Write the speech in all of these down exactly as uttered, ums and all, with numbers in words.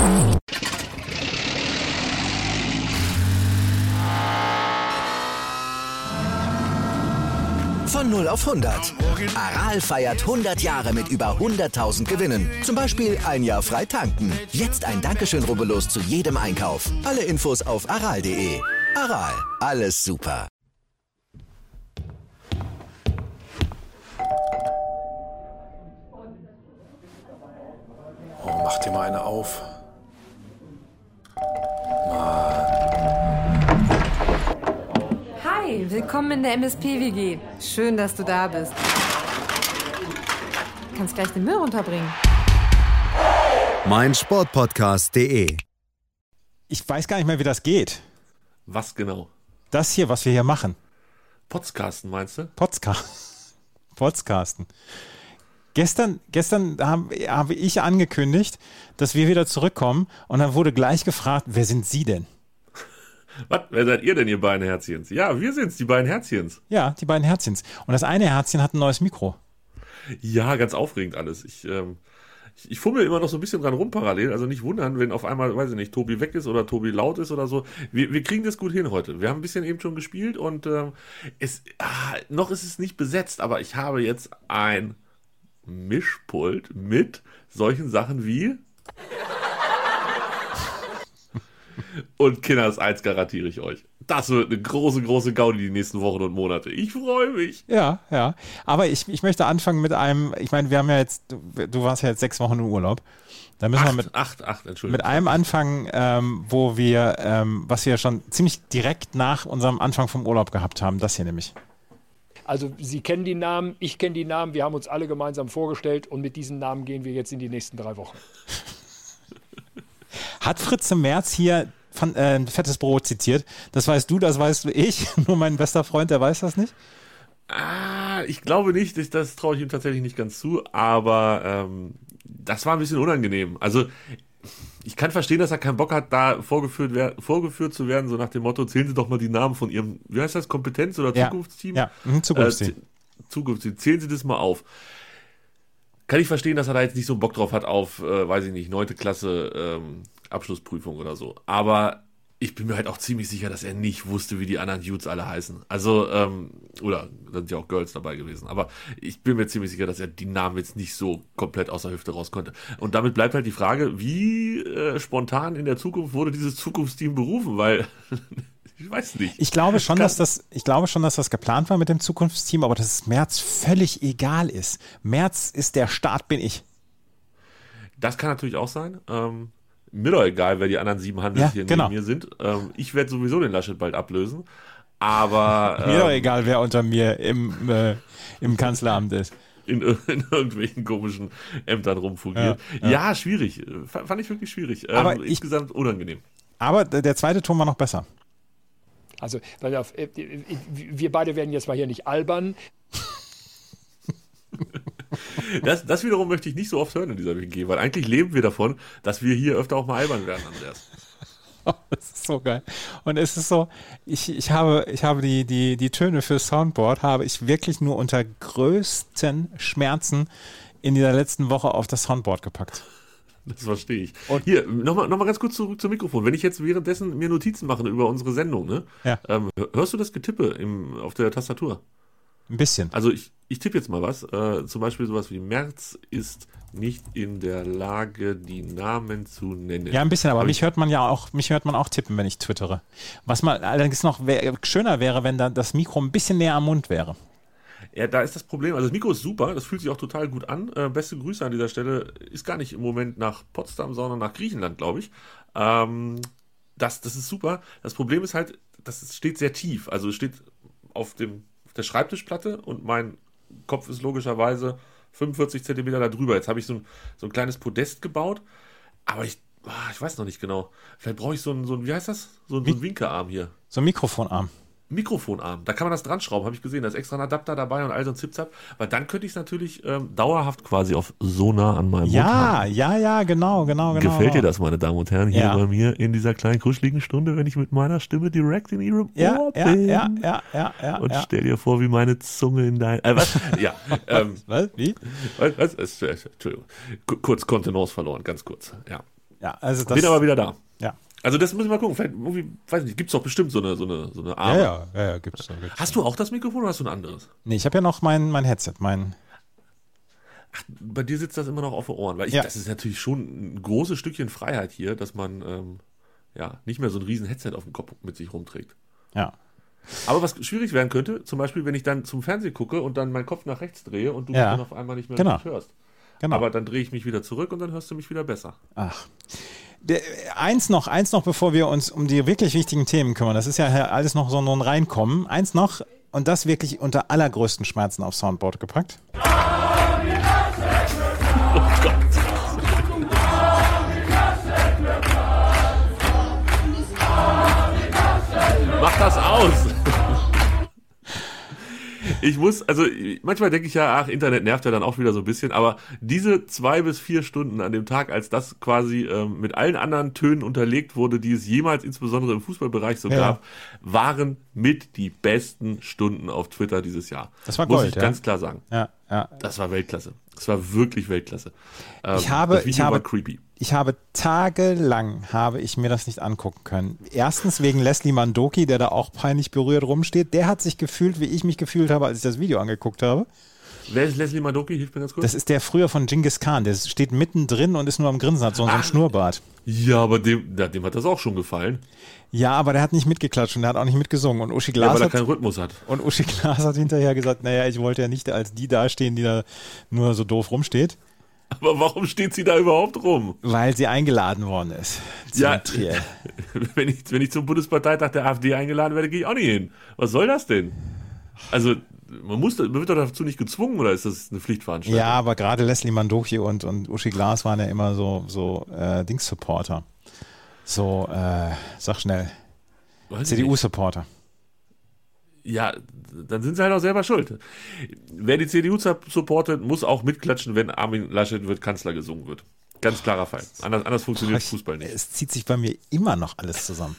Von null auf hundert. Aral feiert hundert Jahre mit über hunderttausend Gewinnen. Zum Beispiel ein Jahr frei tanken. Jetzt ein Dankeschön, rubbellos zu jedem Einkauf. Alle Infos auf aral punkt de. Aral, alles super. Oh, mach dir mal eine auf. Hi, willkommen in der M S P-W G. Schön, dass du da bist. Du kannst gleich den Müll runterbringen. mein Sportpodcast punkt de. Ich weiß gar nicht mehr, wie das geht. Was genau? Das hier, was wir hier machen. Podcasten, meinst du? Podcast. Podcasten. Gestern, gestern habe, habe ich angekündigt, dass wir wieder zurückkommen und dann wurde gleich gefragt, wer sind Sie denn? Was? Wer seid ihr denn, ihr beiden Herzchens? Ja, wir sind's, die beiden Herzchens. Ja, die beiden Herzchens. Und das eine Herzchen hat ein neues Mikro. Ja, ganz aufregend alles. Ich, ähm, ich, ich fummel immer noch so ein bisschen dran rum parallel. Also nicht wundern, wenn auf einmal, weiß ich nicht, Tobi weg ist oder Tobi laut ist oder so. Wir, wir kriegen das gut hin heute. Wir haben ein bisschen eben schon gespielt und ähm, es, ah, noch ist es nicht besetzt, aber ich habe jetzt ein Mischpult mit solchen Sachen wie und Kinders eins garantiere ich euch. Das wird eine große, große Gaudi die nächsten Wochen und Monate. Ich freue mich. Ja, ja. Aber ich, ich möchte anfangen mit einem, ich meine, wir haben ja jetzt, du, du warst ja jetzt sechs Wochen im Urlaub. Da müssen acht, wir mit, acht, acht, Entschuldigung. mit einem anfangen, ähm, wo wir, ähm, was wir schon ziemlich direkt nach unserem Anfang vom Urlaub gehabt haben. Das hier nämlich. Also Sie kennen die Namen, ich kenne die Namen, wir haben uns alle gemeinsam vorgestellt und mit diesen Namen gehen wir jetzt in die nächsten drei Wochen. Hat Fritze Merz hier von, äh, ein fettes Brot zitiert? Das weißt du, das weißt ich. Nur mein bester Freund, der weiß das nicht. Ah, ich glaube nicht, das, das traue ich ihm tatsächlich nicht ganz zu, aber ähm, das war ein bisschen unangenehm. Also ich kann verstehen, dass er keinen Bock hat, da vorgeführt, wer, vorgeführt zu werden, so nach dem Motto, zählen Sie doch mal die Namen von Ihrem, wie heißt das, Kompetenz- oder ja, Zukunftsteam? Ja, mhm, Zukunftsteam. Äh, Zukunftsteam, zählen Sie das mal auf. Kann ich verstehen, dass er da jetzt nicht so Bock drauf hat auf, äh, weiß ich nicht, neunte Klasse ähm, Abschlussprüfung oder so. Aber ich bin mir halt auch ziemlich sicher, dass er nicht wusste, wie die anderen Dudes alle heißen. Also, ähm, oder da sind ja auch Girls dabei gewesen. Aber ich bin mir ziemlich sicher, dass er die Namen jetzt nicht so komplett aus der Hüfte raus konnte. Und damit bleibt halt die Frage, wie äh, spontan in der Zukunft wurde dieses Zukunftsteam berufen? Weil, ich weiß nicht. Ich glaube schon, dass das, ich glaube schon, dass das geplant war mit dem Zukunftsteam, aber dass es Merz völlig egal ist. Merz ist der Start, bin ich. Das kann natürlich auch sein. Ähm, Mir doch egal, wer die anderen sieben Handels ja, hier genau. neben mir sind. Ähm, ich werde sowieso den Laschet bald ablösen. Aber ähm, mir doch egal, wer unter mir im, äh, im Kanzleramt ist. In, in irgendwelchen komischen Ämtern rumfungiert. Ja, ja. ja, schwierig. F- fand ich wirklich schwierig. Ähm, aber ich, insgesamt unangenehm. Aber der zweite Ton war noch besser. Also, weil auf, wir beide werden jetzt mal hier nicht albern. Das, das wiederum möchte ich nicht so oft hören in dieser W G, weil eigentlich leben wir davon, dass wir hier öfter auch mal albern werden, Andreas. Oh, das ist so geil. Und es ist so, ich, ich habe, ich habe die, die, die Töne für Soundboard habe ich wirklich nur unter größten Schmerzen in dieser letzten Woche auf das Soundboard gepackt. Das verstehe ich. Und hier, nochmal noch mal ganz kurz zurück zum Mikrofon. Wenn ich jetzt währenddessen mir Notizen mache über unsere Sendung, ne? Ja. Ähm, hörst du das Getippe im, auf der Tastatur? Ein bisschen. Also ich, ich tippe jetzt mal was. Äh, zum Beispiel sowas wie Merz ist nicht in der Lage, die Namen zu nennen. Ja, ein bisschen, aber Hab mich ich, hört man ja auch, mich hört man auch tippen, wenn ich twittere. Was mal allerdings noch wär, schöner wäre, wenn da das Mikro ein bisschen näher am Mund wäre. Ja, da ist das Problem. Also das Mikro ist super, das fühlt sich auch total gut an. Äh, beste Grüße an dieser Stelle. Ist gar nicht im Moment nach Potsdam, sondern nach Griechenland, glaube ich. Ähm, das, das ist super. Das Problem ist halt, das steht sehr tief. Also es steht auf dem auf der Schreibtischplatte und mein Kopf ist logischerweise fünfundvierzig Zentimeter da drüber. Jetzt habe ich so ein, so ein kleines Podest gebaut, aber ich, ich weiß noch nicht genau. Vielleicht brauche ich so einen, so ein, wie heißt das? So einen, so einen Winkearm hier. So ein Mikrofonarm. Mikrofonarm, da kann man das dran schrauben, habe ich gesehen, da ist extra ein Adapter dabei und all so ein Zipzap, weil dann könnte ich es natürlich ähm, dauerhaft quasi auf so nah an meinem ja, Mund haben. Ja, ja, genau, genau, genau. Gefällt dir das, meine Damen und Herren, hier ja. bei mir in dieser kleinen kuscheligen Stunde, wenn ich mit meiner Stimme direkt in Ihrem ja, Ohr ja, bin? Ja, ja, ja, ja. Und ja. stell dir vor, wie meine Zunge in dein... Äh, was? Ja. Ähm, was? Wie? Was? was? Entschuldigung. Kurz Kontenance verloren, ganz kurz. Ja. Ja, also das, Bin aber wieder da. Ja. Also das müssen wir mal gucken. Vielleicht, irgendwie, weiß nicht, gibt es doch bestimmt so eine, so eine, so eine Arme. Ja, ja, ja, ja gibt's da. Gibt's Hast du auch das Mikrofon oder hast du ein anderes? Nee, ich habe ja noch mein, mein Headset, mein. Ach, bei dir sitzt das immer noch auf den Ohren, weil ich, Ja. das ist natürlich schon ein großes Stückchen Freiheit hier, dass man ähm, ja nicht mehr so ein riesen Headset auf dem Kopf mit sich rumträgt. Ja. Aber was schwierig werden könnte, zum Beispiel, wenn ich dann zum Fernsehen gucke und dann meinen Kopf nach rechts drehe und du Ja. mich dann auf einmal nicht mehr Genau. richtig hörst. Genau. Aber dann drehe ich mich wieder zurück und dann hörst du mich wieder besser. Ach. Der, eins noch, eins noch, bevor wir uns um die wirklich wichtigen Themen kümmern. Das ist ja alles noch so ein Reinkommen. Eins noch, und das wirklich unter allergrößten Schmerzen aufs Soundboard gepackt. Mach das aus! Ich muss, also manchmal denke ich ja, ach, Internet nervt ja dann auch wieder so ein bisschen, aber diese zwei bis vier Stunden an dem Tag, als das quasi ähm, mit allen anderen Tönen unterlegt wurde, die es jemals insbesondere im Fußballbereich so Ja. gab, waren mit die besten Stunden auf Twitter dieses Jahr. Das war Muss Gold, ich ja. ganz klar sagen. Ja, ja. Das war Weltklasse. Das war wirklich Weltklasse. Ähm, Ich habe- das Video ich habe- war creepy. Ich habe tagelang, habe ich mir das nicht angucken können. Erstens wegen Leslie Mandoki, der da auch peinlich berührt rumsteht. Der hat sich gefühlt, wie ich mich gefühlt habe, als ich das Video angeguckt habe. Wer ist Leslie Mandoki? Hilf mir ganz kurz. Das ist der früher von Genghis Khan. Der steht mittendrin und ist nur am Grinsen, hat so, so einen Ah. Schnurrbart. Ja, aber dem, ja, dem hat das auch schon gefallen. Ja, aber der hat nicht mitgeklatscht und der hat auch nicht mitgesungen. Und Uschi Ja, Glas, weil er hat, keinen Rhythmus hat. und Uschi Glas hat hinterher gesagt, naja, ich wollte ja nicht als die dastehen, die da nur so doof rumsteht, Aber warum steht sie da überhaupt rum? weil sie eingeladen worden ist. zu Ja, dem Triell. wenn ich, wenn ich zum Bundesparteitag der AfD eingeladen werde, gehe ich auch nicht hin. Was soll das denn? Also, man, muss, man wird doch dazu nicht gezwungen, oder ist das eine Pflichtveranstaltung? Ja, aber gerade Leslie Mandoki und, und Uschi Glas waren ja immer so, so äh, Dings-Supporter. So, äh, sag schnell, Weiß ich C D nicht. U-Supporter. Ja, dann sind sie halt auch selber schuld. Wer die C D U supportet, muss auch mitklatschen, wenn Armin Laschet wird Kanzler gesungen wird. Ganz klarer Fall. Anders, anders funktioniert Ich- Fußball nicht. Es zieht sich bei mir immer noch alles zusammen.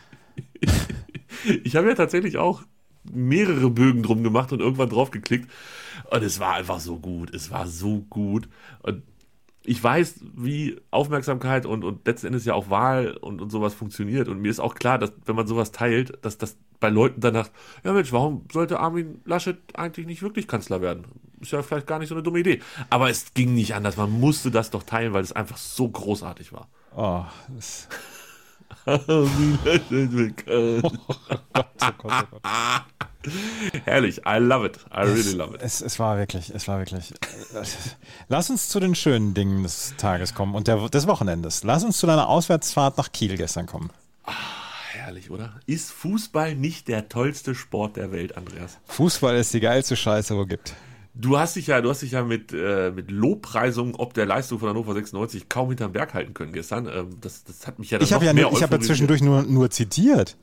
Ich habe ja tatsächlich auch mehrere Bögen drum gemacht und irgendwann drauf geklickt. Und es war einfach so gut. Es war so gut. Und ich weiß, wie Aufmerksamkeit und, und letzten Endes ja auch Wahl und, und sowas funktioniert. Und mir ist auch klar, dass wenn man sowas teilt, dass das bei Leuten danach, ja Mensch, warum sollte Armin Laschet eigentlich nicht wirklich Kanzler werden? Ist ja vielleicht gar nicht so eine dumme Idee. Aber es ging nicht anders. Man musste das doch teilen, weil es einfach so großartig war. Oh, das, Armin Laschet wird Kanzler. oh Gott, oh Gott, oh Gott. Herrlich, I love it. I really love it. Es, es war wirklich, es war wirklich. Lass uns zu den schönen Dingen des Tages kommen und der, des Wochenendes. Lass uns zu deiner Auswärtsfahrt nach Kiel gestern kommen. Herrlich, oder? Ist Fußball nicht der tollste Sport der Welt, Andreas? Fußball ist die geilste Scheiße, wo es gibt. Du hast dich ja, du hast dich ja mit, äh, mit Lobpreisungen ob der Leistung von Hannover sechsundneunzig kaum hinterm Berg halten können gestern. Ähm, das, das hat mich ja dann Ich habe noch ja, mehr nur- ich hab ja euphorisiert. zwischendurch nur, nur zitiert.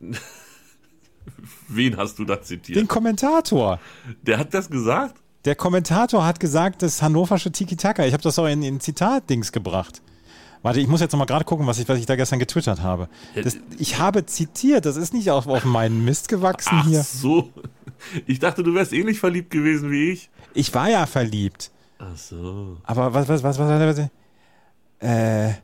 Wen hast du da zitiert? Den Kommentator. Der hat das gesagt? Der Kommentator hat gesagt, das hannoversche Tiki-Taka. Ich habe das auch in, in Zitat-Dings gebracht. Warte, ich muss jetzt noch mal gerade gucken, was ich, was ich da gestern getwittert habe. Das, ich habe zitiert, das ist nicht auf, auf meinen Mist gewachsen Ach hier. so. Ich dachte, du wärst ähnlich verliebt gewesen wie ich. Ich war ja verliebt. Ach so. Aber was, was, was, was, was, was äh,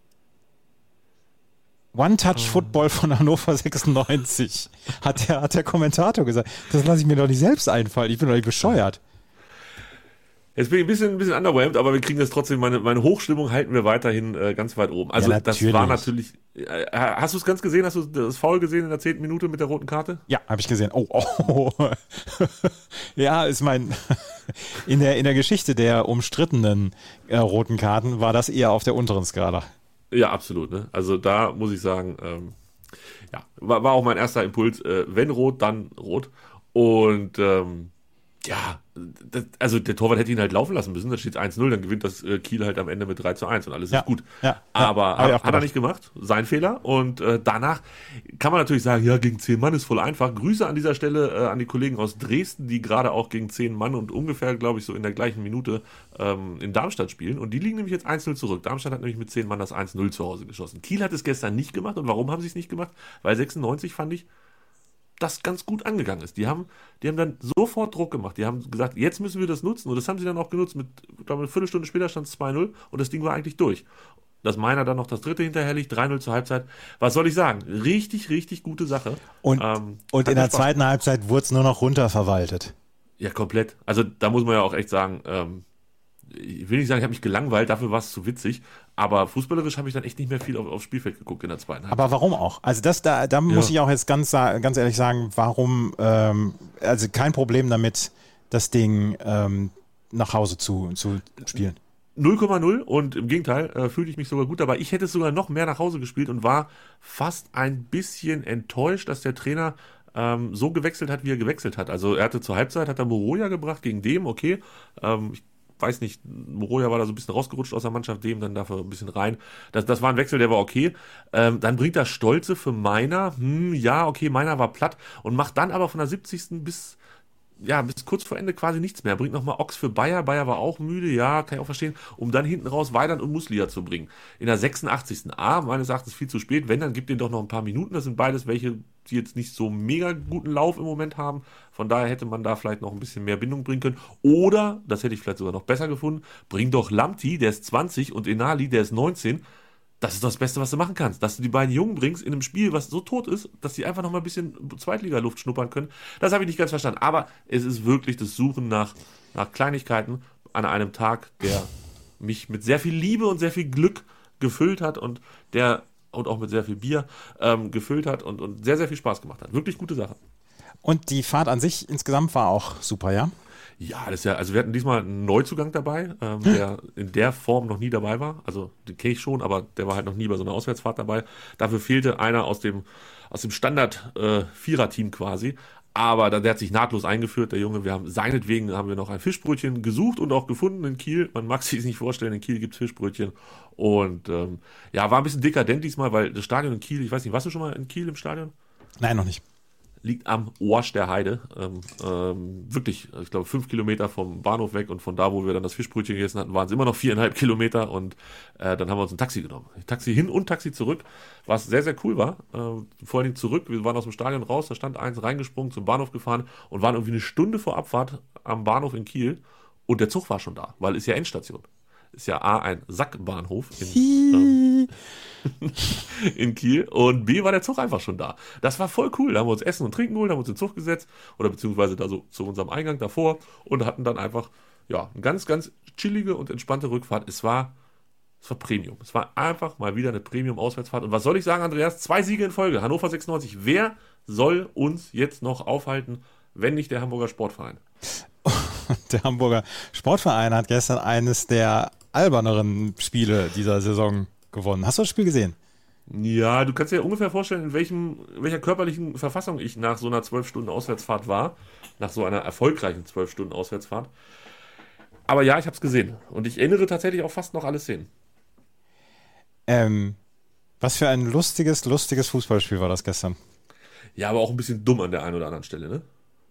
One-Touch-Football von Hannover sechsundneunzig, hat der, hat der Kommentator gesagt. Das lasse ich mir doch nicht selbst einfallen. Ich bin doch nicht bescheuert. Jetzt bin ich ein bisschen, ein bisschen underwhelmed, aber wir kriegen das trotzdem, meine, meine Hochstimmung halten wir weiterhin äh, ganz weit oben. Also Ja, das natürlich. war natürlich, äh, hast du es ganz gesehen? Hast du das Foul gesehen in der zehnten Minute mit der roten Karte? Ja, habe ich gesehen. Oh, oh. Ja, ist mein. In der, in der Geschichte der umstrittenen äh, roten Karten war das eher auf der unteren Skala. Ja, absolut. Ne? Also da muss ich sagen, ähm, ja, war, war auch mein erster Impuls, äh, wenn rot, dann rot. Und ähm, ja, das, also der Torwart hätte ihn halt laufen lassen müssen, da steht eins null, dann gewinnt das äh, Kiel halt am Ende mit drei zu eins und alles Ja, ist gut. ja, Aber ja, hab ich auch hat, hat er gedacht. nicht gemacht, sein Fehler. Und äh, danach kann man natürlich sagen, ja, gegen zehn Mann ist voll einfach. Grüße an dieser Stelle äh, an die Kollegen aus Dresden, die gerade auch gegen zehn Mann und ungefähr, glaube ich, so in der gleichen Minute ähm, in Darmstadt spielen. Und die liegen nämlich jetzt eins null zurück. Darmstadt hat nämlich mit zehn Mann das eins null zu Hause geschossen. Kiel hat es gestern nicht gemacht. Und warum haben sie es nicht gemacht? Weil sechsundneunzig, fand ich, das ganz gut angegangen ist. Die haben, die haben dann sofort Druck gemacht. Die haben gesagt, jetzt müssen wir das nutzen. Und das haben sie dann auch genutzt. Mit, ich glaube, eine Viertelstunde später stand es zwei null und das Ding war eigentlich durch. dass Meiner dann noch das dritte hinterherliegt, drei null zur Halbzeit. Was soll ich sagen? Richtig, richtig gute Sache. Und, ähm, und in der Spaß. zweiten Halbzeit wurde es nur noch runterverwaltet. Ja, komplett. Also da muss man ja auch echt sagen, ähm, ich will nicht sagen, ich habe mich gelangweilt, dafür war es zu witzig, aber fußballerisch habe ich dann echt nicht mehr viel auf, aufs Spielfeld geguckt in der zweiten Halbzeit. Aber warum auch? Also das, da, da ja. muss ich auch jetzt ganz, ganz ehrlich sagen, warum, ähm, also kein Problem damit, das Ding ähm, nach Hause zu, zu spielen. null Komma null und im Gegenteil, äh, fühlte ich mich sogar gut dabei. Ich hätte es sogar noch mehr nach Hause gespielt und war fast ein bisschen enttäuscht, dass der Trainer ähm, so gewechselt hat, wie er gewechselt hat. Also er hatte zur Halbzeit, hat er Moroja gebracht gegen Dem, okay, ähm, ich weiß nicht, Moroja war da so ein bisschen rausgerutscht aus der Mannschaft, Dem dann dafür ein bisschen rein. Das, das war ein Wechsel, der war okay. Ähm, dann bringt er Stolze für Meiner. Hm, ja, okay, Meiner war platt und macht dann aber von der siebzigsten bis ja, bis kurz vor Ende quasi nichts mehr. Bringt nochmal Ochs für Bayer. Bayer war auch müde, ja, kann ich auch verstehen, um dann hinten raus Weidand und Muslia zu bringen. In der sechsundachtzigsten A, meines Erachtens viel zu spät. Wenn, dann gibt denen doch noch ein paar Minuten. Das sind beides welche, die jetzt nicht so mega guten Lauf im Moment haben. Von daher hätte man da vielleicht noch ein bisschen mehr Bindung bringen können. Oder, das hätte ich vielleicht sogar noch besser gefunden, bring doch Lamptey, der ist zwanzig, und Enali, der ist neunzehn. Das ist doch das Beste, was du machen kannst. Dass du die beiden Jungen bringst in einem Spiel, was so tot ist, dass die einfach noch mal ein bisschen Zweitliga-Luft schnuppern können. Das habe ich nicht ganz verstanden. Aber es ist wirklich das Suchen nach, nach Kleinigkeiten an einem Tag, der mich mit sehr viel Liebe und sehr viel Glück gefüllt hat und der und auch mit sehr viel Bier ähm, gefüllt hat und, und sehr, sehr viel Spaß gemacht hat. Wirklich gute Sache. Und die Fahrt an sich insgesamt war auch super, ja? Ja, das ist ja, also wir hatten diesmal einen Neuzugang dabei, ähm, der in der Form noch nie dabei war. Also den kenne ich schon, aber der war halt noch nie bei so einer Auswärtsfahrt dabei. Dafür fehlte einer aus dem, aus dem Standard-Vierer-Team äh, quasi. Aber der, der hat sich nahtlos eingeführt, der Junge. Wir haben seinetwegen haben wir noch ein Fischbrötchen gesucht und auch gefunden in Kiel. Man mag sich es nicht vorstellen, in Kiel gibt es Fischbrötchen. Und ähm, ja, war ein bisschen dekadent diesmal, weil das Stadion in Kiel, ich weiß nicht, warst du schon mal in Kiel im Stadion? Nein, noch nicht. Liegt am Orsch der Heide, ähm, ähm, wirklich, ich glaube, fünf Kilometer vom Bahnhof weg, und von da, wo wir dann das Fischbrötchen gegessen hatten, waren es immer noch viereinhalb Kilometer, und äh, dann haben wir uns ein Taxi genommen. Taxi hin und Taxi zurück, was sehr, sehr cool war. Äh, vor allen Dingen zurück, wir waren aus dem Stadion raus, da stand eins, reingesprungen, zum Bahnhof gefahren und waren irgendwie eine Stunde vor Abfahrt am Bahnhof in Kiel, und der Zug war schon da, weil ist ja Endstation. Ist ja A, ein Sackbahnhof in, ähm, in Kiel, und B, war der Zug einfach schon da. Das war voll cool. Da haben wir uns Essen und Trinken geholt, haben uns in den Zug gesetzt, oder beziehungsweise da so zu unserem Eingang davor, und hatten dann einfach, ja, eine ganz, ganz chillige und entspannte Rückfahrt. Es war, es war Premium. Es war einfach mal wieder eine Premium-Auswärtsfahrt. Und was soll ich sagen, Andreas? Zwei Siege in Folge. Hannover sechsundneunzig. Wer soll uns jetzt noch aufhalten, wenn nicht der Hamburger Sportverein? Der Hamburger Sportverein hat gestern eines der alberneren Spiele dieser Saison gewonnen. Hast du das Spiel gesehen? Ja, du kannst dir ungefähr vorstellen, in welchem, welcher körperlichen Verfassung ich nach so einer zwölf Stunden Auswärtsfahrt war. Nach so einer erfolgreichen zwölf Stunden Auswärtsfahrt. Aber ja, ich habe es gesehen. Und ich erinnere tatsächlich auch fast noch alle Szenen. Ähm, was für ein lustiges, lustiges Fußballspiel war das gestern. Ja, aber auch ein bisschen dumm an der einen oder anderen Stelle, ne?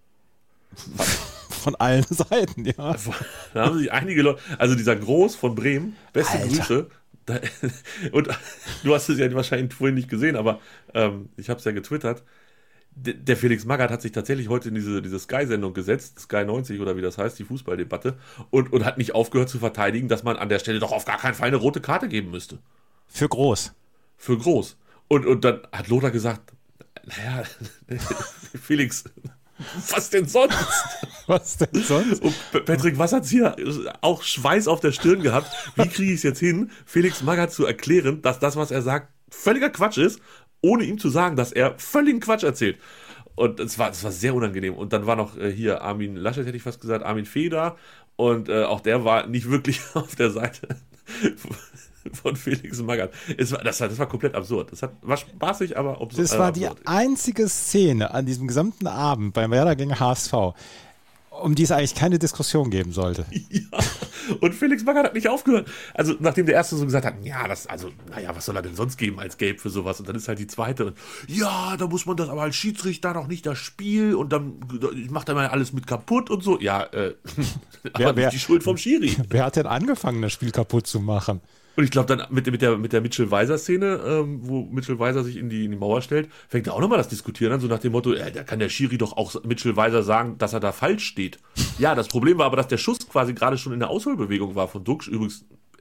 Von allen Seiten, ja. Da haben sich einige Leute, also dieser Groß von Bremen, beste Alter. Grüße. Da, und du hast es ja wahrscheinlich vorhin nicht gesehen, aber ähm, ich habe es ja getwittert. D- der Felix Magath hat sich tatsächlich heute in diese, diese Sky-Sendung gesetzt, Sky neunzig oder wie das heißt, die Fußballdebatte, und, und hat nicht aufgehört zu verteidigen, dass man an der Stelle doch auf gar keinen Fall eine rote Karte geben müsste. Für Groß. Für Groß. Und, und dann hat Lothar gesagt, naja, Felix, was denn sonst? Was denn sonst? Und Patrick, was hat's hier auch Schweiß auf der Stirn gehabt? Wie kriege ich es jetzt hin, Felix Magath zu erklären, dass das, was er sagt, völliger Quatsch ist, ohne ihm zu sagen, dass er völligen Quatsch erzählt. Und es war, es war sehr unangenehm. Und dann war noch äh, hier Armin Laschet, hätte ich fast gesagt, Armin Feder. Und äh, auch der war nicht wirklich auf der Seite von Felix Magath. Es war, das, war, das war komplett absurd. Das hat, war spaßig, aber absurd. Das war die einzige Szene an diesem gesamten Abend beim Werder gegen H S V, um die es eigentlich keine Diskussion geben sollte. Ja, und Felix Magath hat nicht aufgehört. Also nachdem der Erste so gesagt hat, ja, das, also, naja, was soll er denn sonst geben als Gelb für sowas? Und dann ist halt die Zweite, und ja, da muss man das aber als Schiedsrichter noch nicht das Spiel, und dann macht er mal alles mit kaputt und so. Ja, äh, aber wer, wer, nicht die Schuld vom Schiri. Wer hat denn angefangen, das Spiel kaputt zu machen? Und ich glaube dann mit, mit der, mit der Mitchell-Weiser-Szene, ähm, wo Mitchell-Weiser sich in die, in die Mauer stellt, fängt er auch nochmal das Diskutieren an, so nach dem Motto, äh, da kann der Schiri doch auch Mitchell-Weiser sagen, dass er da falsch steht. Ja, das Problem war aber, dass der Schuss quasi gerade schon in der Ausholbewegung war von Duxch. Übrigens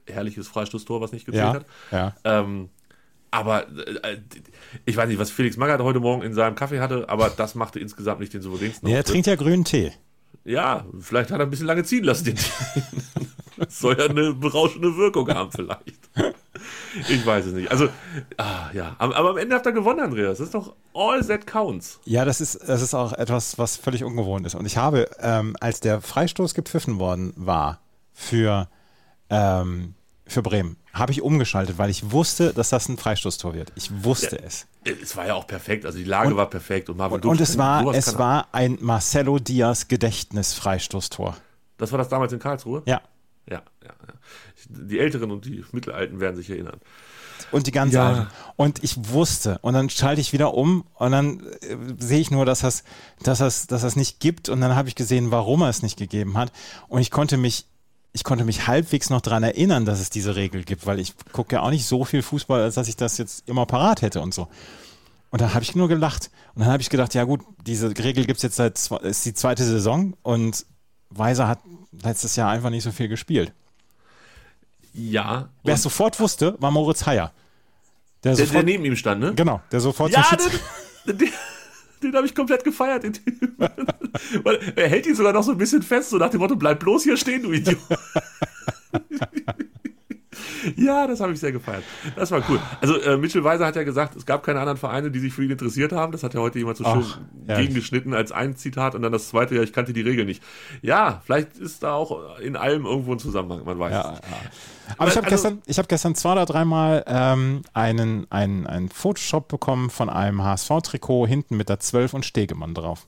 herrliches Freistoßtor, was nicht gezählt Ja, hat. ja. Ähm, aber äh, ich weiß nicht, was Felix Magath heute Morgen in seinem Kaffee hatte, aber das machte insgesamt nicht den souveränsten Nee, er Auftritt. trinkt ja grünen Tee. Ja, vielleicht hat er ein bisschen lange ziehen lassen. Den das soll ja eine berauschende Wirkung haben vielleicht. Ich weiß es nicht. Also, ah, ja. Aber, aber am Ende habt ihr gewonnen, Andreas. Das ist doch all that counts. Ja, das ist, das ist auch etwas, was völlig ungewohnt ist. Und ich habe, ähm, als der Freistoß gepfiffen worden war für, ähm, für Bremen, habe ich umgeschaltet, weil ich wusste, dass das ein Freistoßtor wird. Ich wusste Ja, es. Es war ja auch perfekt. Also die Lage Und- war perfekt. Und, Marvin Und, Duksch und es kann- war, sowas es kann er. war ein Marcelo Diaz Gedächtnis-Freistoßtor. Das war das damals in Karlsruhe? Ja. Ja, ja, ja. Die Älteren und die Mittelalten werden sich erinnern. Und die ganz Ja. Alten. Und ich wusste. Und dann schalte ich wieder um und dann äh, sehe ich nur, dass das, dass das, dass das nicht gibt. Und dann habe ich gesehen, warum er es nicht gegeben hat. Und ich konnte mich, ich konnte mich halbwegs noch daran erinnern, dass es diese Regel gibt, weil ich gucke ja auch nicht so viel Fußball, als dass ich das jetzt immer parat hätte und so. Und dann habe ich nur gelacht. Und dann habe ich gedacht, ja gut, diese Regel gibt es jetzt seit, zwei- ist die zweite Saison und Weiser hat letztes Jahr einfach nicht so viel gespielt. Ja. Wer es und sofort wusste, war Moritz Heyer. Der der, der sofort, neben ihm stand, ne? genau, der sofort Ja, zum Schütz- den, den, den habe ich komplett gefeiert, den Typen. Weil er hält ihn sogar noch so ein bisschen fest, so nach dem Motto, bleib bloß hier stehen, du Idiot. Ja, das habe ich sehr gefeiert. Das war cool. Also äh, Mitchell Weiser hat ja gesagt, es gab keine anderen Vereine, die sich für ihn interessiert haben. Das hat ja heute jemand so schön Ach, herrlich. gegengeschnitten als ein Zitat und dann das zweite, ja, ich kannte die Regel nicht. Ja, vielleicht ist da auch in allem irgendwo ein Zusammenhang, man weiß Ja, es ja. nicht. Aber ich habe Also- gestern, ich hab gestern zwei oder dreimal ähm, einen, einen, einen Photoshop bekommen von einem H S V-Trikot hinten mit der zwölf und Stegemann drauf.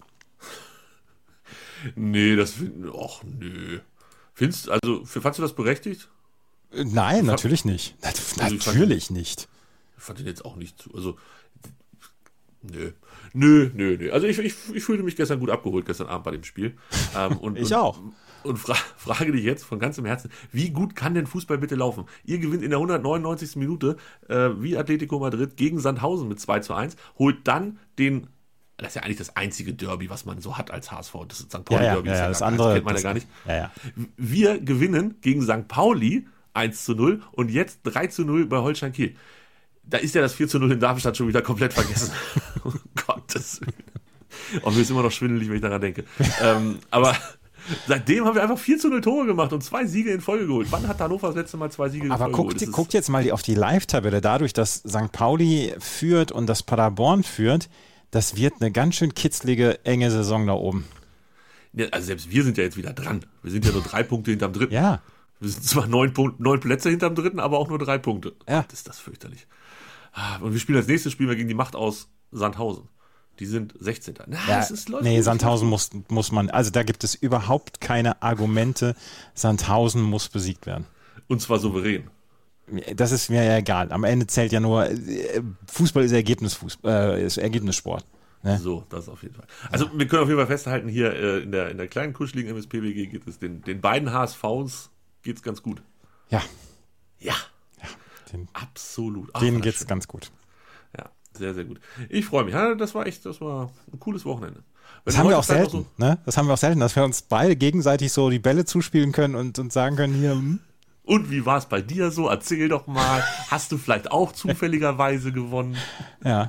Nee, das find, ach nö. Findest, also, fandst du das berechtigt? Äh, Nein, natürlich nicht. Nat- Also ich fand- Natürlich nicht. Ich fand den jetzt auch nicht zu. Also, nö. Nö, nö, nö. Also ich, ich, ich fühlte mich gestern gut abgeholt, gestern Abend bei dem Spiel. Ähm, und, Ich und, auch. Und fra frage dich jetzt von ganzem Herzen, wie gut kann denn Fußball bitte laufen? Ihr gewinnt in der hundertneunundneunzigsten Minute äh, wie Atletico Madrid gegen Sandhausen mit zwei zu eins, holt dann den, das ist ja eigentlich das einzige Derby, was man so hat als H S V, das ist Sankt Pauli Ja, ja, Derby, ja, ist ja das gar- andere kennt man das- ja gar nicht. Ja, ja. Wir gewinnen gegen Sankt Pauli eins zu null und jetzt drei zu null bei Holstein Kiel. Da ist ja das vier zu null in Darmstadt schon wieder komplett vergessen. Um Gottes Willen. Und mir ist immer noch schwindelig, wenn ich daran denke. ähm, aber seitdem haben wir einfach vier zu null Tore gemacht und zwei Siege in Folge geholt. Wann hat Hannover das letzte Mal zwei Siege in Aber Folge guckt, geholt? Das ist- guckt jetzt mal die- auf die Live-Tabelle. Dadurch, dass Sankt Pauli führt und das Paderborn führt, das wird eine ganz schön kitzlige, enge Saison da oben. Ja, also selbst wir sind ja jetzt wieder dran. Wir sind ja nur drei Punkte hinterm Dritten. Ja. Wir sind zwar neun, Punkt, neun Plätze hinterm Dritten, aber auch nur drei Punkte. Ja. Gott, ist das fürchterlich. Ah, Und wir spielen als nächstes Spiel gegen die Macht aus Sandhausen. Die sind sechzehnter Na, Ja, es ist, läuft nee, gut, Sandhausen läuft muss, muss man, also da gibt es überhaupt keine Argumente. Sandhausen muss besiegt werden. gut. Und zwar souverän. Das ist mir ja egal. Am Ende zählt ja nur, äh, Fußball ist Ergebnisfußball, äh, ist Ergebnissport. Ne? So, das auf jeden Fall. Also wir können auf jeden Fall festhalten, hier äh, in, der, in der kleinen kuscheligen M S P W G geht es den, den beiden H S Vs geht's ganz gut. Ja, Ja, den, absolut. Ach, denen war das geht's schön. ganz gut. Ja, sehr, sehr gut. Ich freue mich. Ja, das war echt, das war ein cooles Wochenende. Wenn Das haben wir heute auch vielleicht noch selten, ne? Das haben wir auch selten, dass wir uns beide gegenseitig so die Bälle zuspielen können und, und sagen können, hier, hm, So, und wie war es bei dir so? Erzähl doch mal. Hast du vielleicht auch zufälligerweise gewonnen? ja,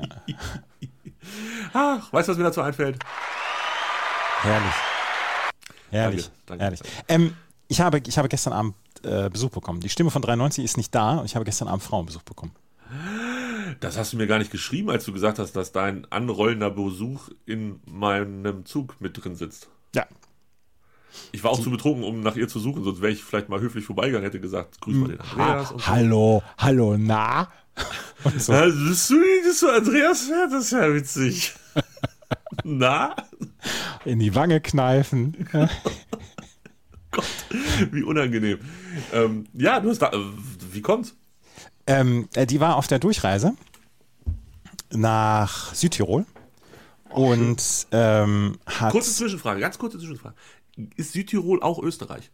Ach, weißt du, was mir dazu einfällt? herrlich. Herrlich, Danke, danke, herrlich. danke. Ähm, ich, habe, ich habe gestern Abend äh, Besuch bekommen. Die Stimme von dreiundneunzig ist nicht da und ich habe gestern Abend Frauenbesuch bekommen. Das hast du mir gar nicht geschrieben, als du gesagt hast, dass dein anrollender Besuch in meinem Zug mit drin sitzt. Ja. Ich war auch zu betrunken, um nach ihr zu suchen, sonst wäre ich vielleicht mal höflich vorbeigegangen, hätte gesagt, grüß mal den Andreas. und so. Hallo, hallo, na? Und so. Ja, bist du nicht, dass du Andreas fährt? Das ist ja witzig. Na? In die Wange kneifen. Gott, wie unangenehm. Ähm, ja, du hast da, äh, wie kommt's? ähm, äh, die war auf der Durchreise nach Südtirol und ähm, hat Kurze Zwischenfrage, ganz kurze Zwischenfrage. Ist Südtirol auch Österreich?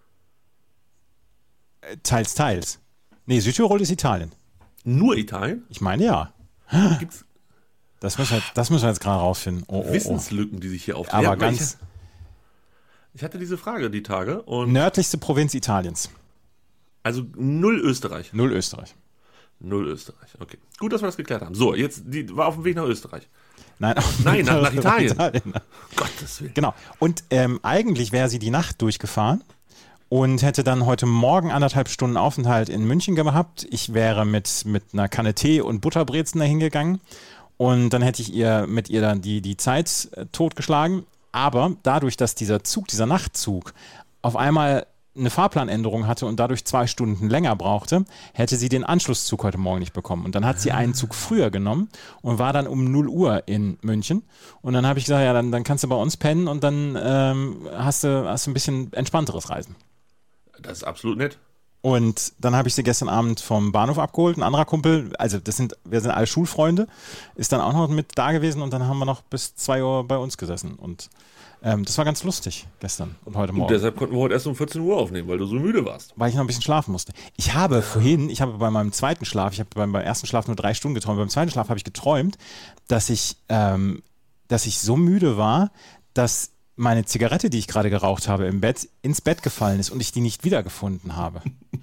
teils, teils. Nee, Südtirol ist Italien. Nur Italien? Ich meine ja. Gibt's Das müssen wir, jetzt- das müssen wir jetzt gerade rausfinden. Oh, oh, oh. Wissenslücken, die sich hier auftun? Aber Ja, ganz Ich, ich hatte diese Frage die Tage und nördlichste Provinz Italiens. Also null Österreich. Null Österreich. Null Österreich, okay. Gut, dass wir das geklärt haben. So, jetzt, die war auf dem Weg nach Österreich. Nein, Nein nach, nach Italien. Italien. Gottes Willen. Genau. Und ähm, eigentlich wäre sie die Nacht durchgefahren und hätte dann heute Morgen anderthalb Stunden Aufenthalt in München gehabt. Ich wäre mit, mit einer Kanne Tee und Butterbrezen dahin gegangen und dann hätte ich ihr mit ihr dann die, die Zeit äh, totgeschlagen. Aber dadurch, dass dieser Zug, dieser Nachtzug auf einmal eine Fahrplanänderung hatte und dadurch zwei Stunden länger brauchte, hätte sie den Anschlusszug heute Morgen nicht bekommen. Und dann hat sie einen Zug früher genommen und war dann um null Uhr in München. Und dann habe ich gesagt, ja, dann, dann kannst du bei uns pennen und dann ähm, hast, du, hast du ein bisschen entspannteres Reisen. Das ist absolut nett. Und dann habe ich sie gestern Abend vom Bahnhof abgeholt. Ein anderer Kumpel, also das sind, wir sind alle Schulfreunde, ist dann auch noch mit da gewesen und dann haben wir noch bis zwei Uhr bei uns gesessen. Und ähm, das war ganz lustig gestern und heute Morgen. Und deshalb konnten wir heute erst um vierzehn Uhr aufnehmen, weil du so müde warst. Weil ich noch ein bisschen schlafen musste. Ich habe vorhin, ich habe bei meinem zweiten Schlaf, ich habe beim, beim ersten Schlaf nur drei Stunden geträumt, beim zweiten Schlaf habe ich geträumt, dass ich, ähm, dass ich so müde war, dass meine Zigarette, die ich gerade geraucht habe im Bett, ins Bett gefallen ist und ich die nicht wiedergefunden habe.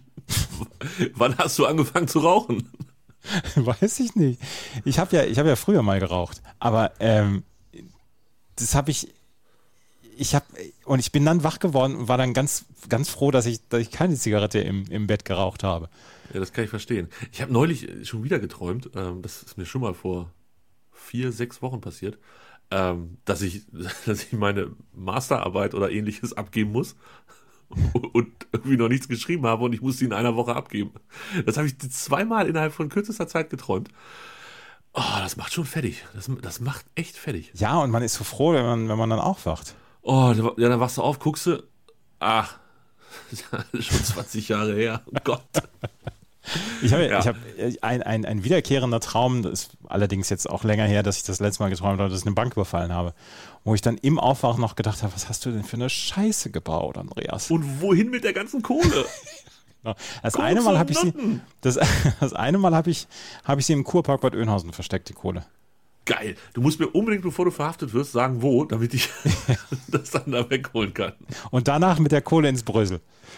Wann hast du angefangen zu rauchen? Weiß ich nicht. Ich habe ja, ich habe ja früher mal geraucht, aber ähm, das habe ich, ich habe und ich bin dann wach geworden und war dann ganz, ganz froh, dass ich, dass ich keine Zigarette im, im Bett geraucht habe. Ja, das kann ich verstehen. Ich habe neulich schon wieder geträumt, ähm, das ist mir schon mal vor vier, sechs Wochen passiert, ähm, dass ich, dass ich meine Masterarbeit oder ähnliches abgeben muss. Und irgendwie noch nichts geschrieben habe und ich muss sie in einer Woche abgeben. Das habe ich zweimal innerhalb von kürzester Zeit geträumt. Oh, das macht schon fertig. Das, das macht echt fertig. Ja, und man ist so froh, wenn man, wenn man dann aufwacht. Oh, ja, dann wachst du auf, guckst du, ach, das ist schon zwanzig Jahre her. Oh Gott. Ich habe Ja. ich hab ein, ein, ein wiederkehrender Traum, das ist allerdings jetzt auch länger her, dass ich das letzte Mal geträumt habe, dass ich eine Bank überfallen habe. Wo ich dann im Aufwachen noch gedacht habe, was hast du denn für eine Scheiße gebaut, Andreas? Und wohin mit der ganzen Kohle? Das Koks eine Mal und habe ich sie, Nutten. das, das eine Mal habe ich, habe ich sie im Kurpark Bad Oeynhausen versteckt, die Kohle. Geil. Du musst mir unbedingt, bevor du verhaftet wirst, sagen, wo, damit ich das dann da wegholen kann. Und danach mit der Kohle ins Brösel.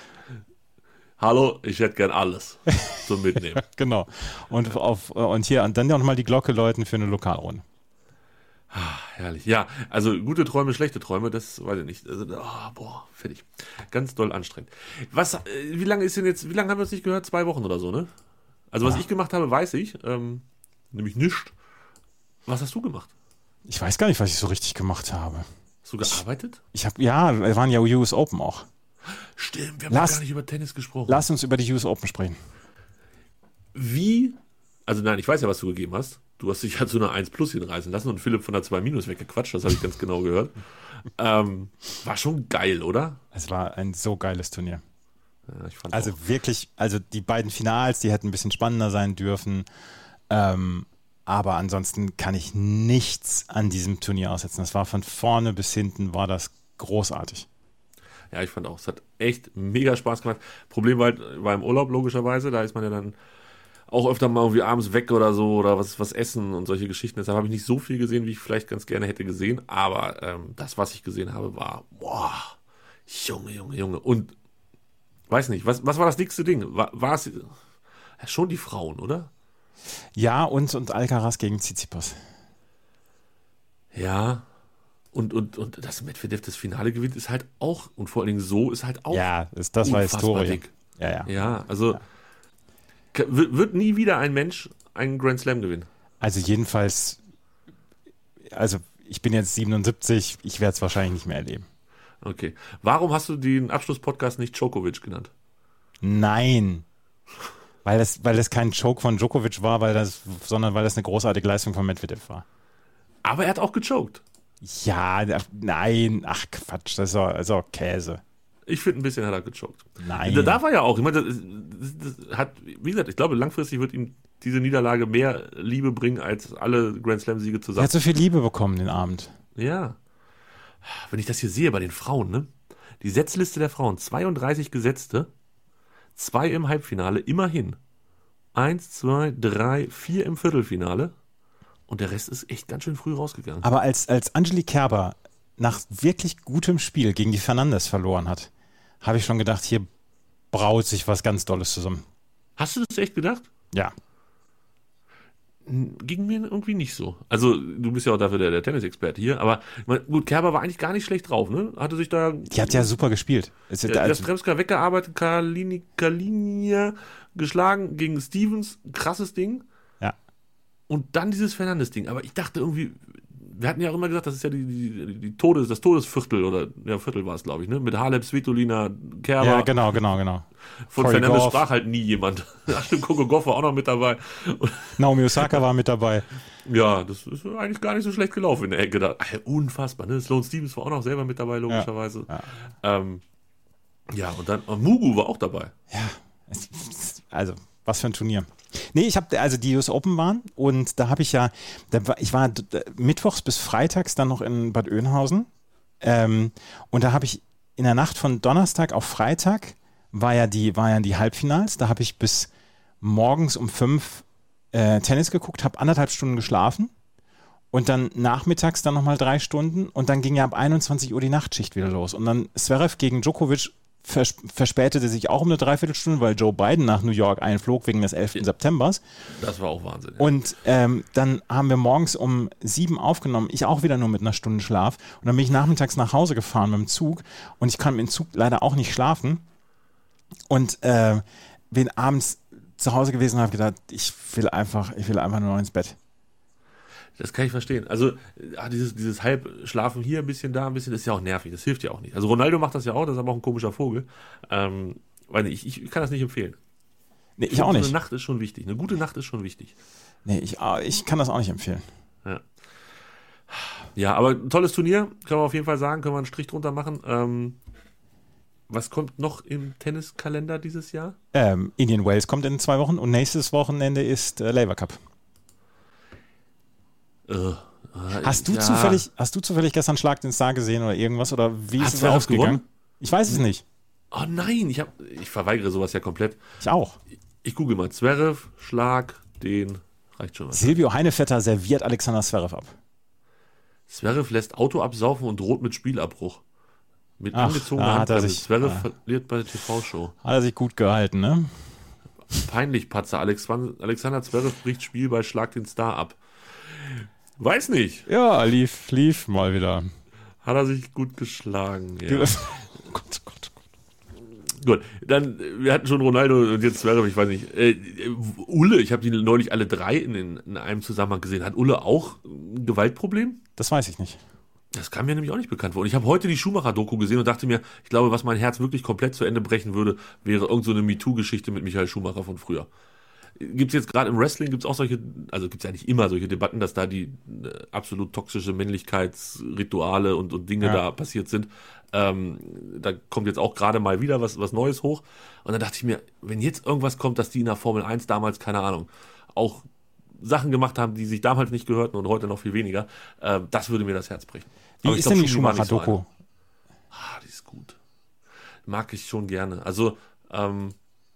Hallo, ich hätte gern alles zum Mitnehmen. Genau. Und, auf, und hier, und dann noch mal die Glocke läuten für eine Lokalrunde. Herrlich. Ja, also gute Träume, schlechte Träume, das weiß ich nicht. Also, oh, boah, fertig. Ganz doll anstrengend. Was, äh, wie lange ist denn jetzt, wie lange haben wir uns nicht gehört? Zwei Wochen oder so, ne? Also was Ja. ich gemacht habe, weiß ich. Ähm, nämlich nichts. Was hast du gemacht? Ich weiß gar nicht, was ich so richtig gemacht habe. Hast du gearbeitet? Ich habe, ja, wir waren ja U S Open auch. Stimmt, wir haben Lass- noch gar nicht über Tennis gesprochen. Lass uns über die U S Open sprechen. Wie, also nein, ich weiß ja, was du gegeben hast. Du hast dich halt zu einer eins plus hinreißen lassen und Philipp von der zwei minus weggequatscht, das habe ich ganz genau gehört. Ähm, war schon geil, oder? Es war ein so geiles Turnier. Ja, ich fand Also auch. wirklich, also die beiden Finals, die hätten ein bisschen spannender sein dürfen. Ähm, aber ansonsten kann ich nichts an diesem Turnier aussetzen. Das war von vorne bis hinten, war das großartig. Ja, ich fand auch, es hat echt mega Spaß gemacht. Problem war halt, war im Urlaub logischerweise, da ist man ja dann auch öfter mal irgendwie abends weg oder so oder was, was essen und solche Geschichten. Deshalb habe ich nicht so viel gesehen, wie ich vielleicht ganz gerne hätte gesehen. Aber ähm, das, was ich gesehen habe, war, boah, Junge, Junge, Junge. Und, weiß nicht, was, was war das nächste Ding? War, war es ja, schon die Frauen, oder? Ja, und, und Alcaraz gegen Tsitsipas. Ja. Und, und, und dass Medvedev das Finale gewinnt, ist halt auch, und vor allen Dingen so, ist halt auch Ja, das, das war unfassbar Historie. dick. Ja, ja. Ja, also Ja. k- wird wird nie wieder ein Mensch einen Grand Slam gewinnen. Also jedenfalls, also ich bin jetzt siebenundsiebzig, ich werde es wahrscheinlich nicht mehr erleben. Okay. Warum hast du den Abschlusspodcast nicht Djokovic genannt? Nein. Weil das, weil das kein Choke von Djokovic war, weil das, sondern weil das eine großartige Leistung von Medvedev war. Aber er hat auch gechoked. Ja, da- nein, ach Quatsch, das ist auch, das ist auch Käse. Ich finde, ein bisschen hat er gechoked. Nein. Da darf er ja auch. Ich meine, das, das, das hat, wie gesagt, ich glaube, langfristig wird ihm diese Niederlage mehr Liebe bringen als alle Grand Slam-Siege Er zusammen. hat so viel Liebe bekommen den Abend. Ja. Wenn ich das hier sehe bei den Frauen, ne? Die Setzliste der Frauen, zweiunddreißig Gesetzte, zwei im Halbfinale, immerhin. Eins, zwei, drei, vier im Viertelfinale. Und der Rest ist echt ganz schön früh rausgegangen. Aber als, als Angelique Kerber nach wirklich gutem Spiel gegen die Fernandes verloren hat, habe ich schon gedacht, hier braut sich was ganz Dolles zusammen. Hast du das echt gedacht? Ja. Ging mir irgendwie nicht so. Also, du bist ja auch dafür der, der Tennisexperte hier, aber ich mein, gut, Kerber war eigentlich gar nicht schlecht drauf, ne? Hatte sich da. Die hat ja super gespielt. Ist ja, Der, also, Jastremska weggearbeitet, Kalini, Kalinia geschlagen gegen Stevens, krasses Ding. ja. Und dann dieses Fernandes-Ding. Aber ich dachte irgendwie, wir hatten ja auch immer gesagt, das ist ja die, die, die Todes, das Todesviertel oder ja, Viertel war es, glaube ich, ne? Mit Halep, Svitolina, Kerber. ja, genau, genau, genau. Von Corey Fernandes Goff. sprach halt nie jemand. Ja, stimmt, Coco Goff war auch noch mit dabei. Und, Naomi Osaka war mit dabei. ja, das ist eigentlich gar nicht so schlecht gelaufen in der Ecke da. Ey, unfassbar, ne? Sloane Stevens war auch noch selber mit dabei, logischerweise. Ja, ja, ähm, ja und dann und Mugu war auch dabei. Ja, es- es- also, was für ein Turnier. Nee, ich habe, also die U S Open waren und da habe ich ja, da war, ich war d- d- mittwochs bis freitags dann noch in Bad Oeynhausen ähm, und da habe ich in der Nacht von Donnerstag auf Freitag war ja die, war ja die Halbfinals, da habe ich bis morgens um fünf äh, Tennis geguckt, habe anderthalb Stunden geschlafen und dann nachmittags dann nochmal drei Stunden und dann ging ja ab einundzwanzig Uhr die Nachtschicht wieder los und dann Zverev gegen Djokovic vers verspätete sich auch um eine Dreiviertelstunde, weil Joe Biden nach New York einflog wegen des elften Septembers. Das war auch Wahnsinn. Ja. Und ähm, dann haben wir morgens um sieben aufgenommen, ich auch wieder nur mit einer Stunde Schlaf. Und dann bin ich nachmittags nach Hause gefahren mit dem Zug und ich kann im Zug leider auch nicht schlafen. Und äh, bin abends zu Hause gewesen und habe gedacht, ich will einfach, ich will einfach nur noch ins Bett. Das kann ich verstehen. Also ja, dieses, dieses Halbschlafen hier ein bisschen, da ein bisschen, das ist ja auch nervig. Das hilft ja auch nicht. Also Ronaldo macht das ja auch, das ist aber auch ein komischer Vogel. Ähm, weil ich, ich kann das nicht empfehlen. Nee, ich finde, auch so nicht. Eine Nacht ist schon wichtig. Eine gute Nacht ist schon wichtig. Nee, ich, ich kann das auch nicht empfehlen. Ja. Ja, aber ein tolles Turnier, kann man auf jeden Fall sagen, können wir einen Strich drunter machen. Ähm, was kommt noch im Tenniskalender dieses Jahr? Ähm, Indian Wells kommt in zwei Wochen und nächstes Wochenende ist äh, Laver Cup. Äh, Hast du, ja. zufällig, hast du zufällig gestern Schlag den Star gesehen oder irgendwas? Oder wie Hat ist es Zverev ausgegangen? gewonnen? Ich weiß es nicht. Oh nein, ich, hab, ich verweigere sowas ja komplett. Ich auch. Ich google mal. Zverev, Schlag, den, reicht schon was. Silvio Heinevetter serviert Alexander Zverev ab. Zverev lässt Auto absaufen und droht mit Spielabbruch. Mit Ach, angezogener da hat er Handbremse. sich- Zverev ah. verliert bei der T V-Show. Hat er sich gut gehalten, ne? Peinlich, Patzer. Alex, Alexander Zverev bricht Spiel bei Schlag den Star ab. Weiß nicht. Ja, lief, lief mal wieder. Hat er sich gut geschlagen. Ja. Oh Gott, Gott, Gott. Gut, dann, äh, wir hatten schon Ronaldo und jetzt Zverev, ich weiß nicht. Äh, äh, Ulle, ich habe die neulich alle drei in, in, in einem Zusammenhang gesehen. Hat Ulle auch ein Gewaltproblem? Das weiß ich nicht. Das kam mir nämlich auch nicht bekannt vor. Und ich habe heute die Schumacher-Doku gesehen und dachte mir, ich glaube, was mein Herz wirklich komplett zu Ende brechen würde, wäre irgend so eine MeToo-Geschichte mit Michael Schumacher von früher. Gibt es jetzt gerade im Wrestling, gibt es auch solche, also gibt es ja nicht immer solche Debatten, dass da die äh, absolut toxische Männlichkeitsrituale und, und Dinge Ja. da passiert sind. Ähm, da kommt jetzt auch gerade mal wieder was, was Neues hoch. Und dann dachte ich mir, wenn jetzt irgendwas kommt, dass die in der Formel eins damals, keine Ahnung, auch Sachen gemacht haben, die sich damals nicht gehörten und heute noch viel weniger, äh, das würde mir das Herz brechen. Wie Aber ich ist glaub, denn die Schumi war nicht so Schumacher-Doku? einer. Ah, die ist gut. Mag ich schon gerne. Also, ähm,